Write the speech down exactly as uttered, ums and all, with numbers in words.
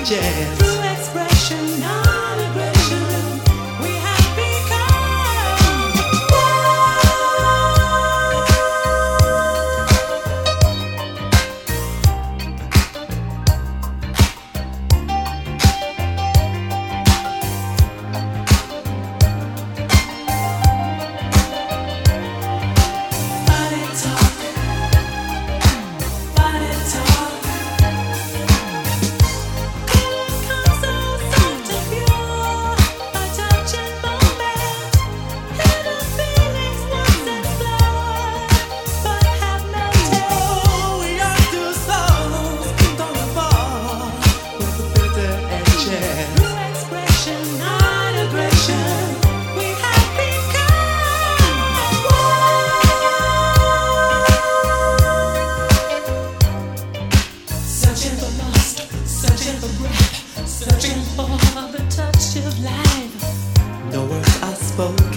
edges. True expression, not aggression. We have become body talk, body talk. Comes so soft and pure, a touching moment. Hidden feelings once explored, but have melted. Oh, we are two souls torn apart with the bitter edges. True expression, not aggression. We have become searching for lust, searching for breath, searching for the touch of life. No words are spoken.